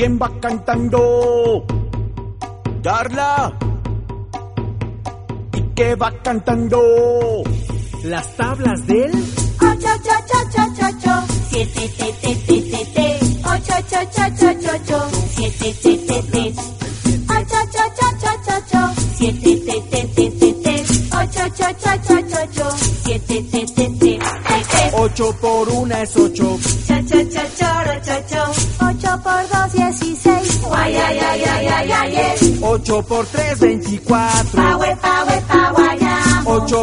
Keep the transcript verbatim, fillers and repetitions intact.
¿Quién va cantando? Darla. ¿Y qué va cantando? Las tablas del ocho, ocho, ocho, ocho, ocho, siete, te, te, te, te, te, ocho, ocho, ocho, ocho, ocho, siete, te, te, te, ocho, ocho, ocho, ocho, ocho, siete, te, te, te, te, te, ocho, ocho, ocho, ocho, ocho, siete, te, te, te, te, te. Ocho por una es ocho. Cha, cha, cha, choro, cho, cho. Ocho por dos, dieciséis. Guay, ay, ay, ay, ay, ay, ay. Ocho por tres, veinticuatro. Pa, we, pa, we, pa, guayamo. Ocho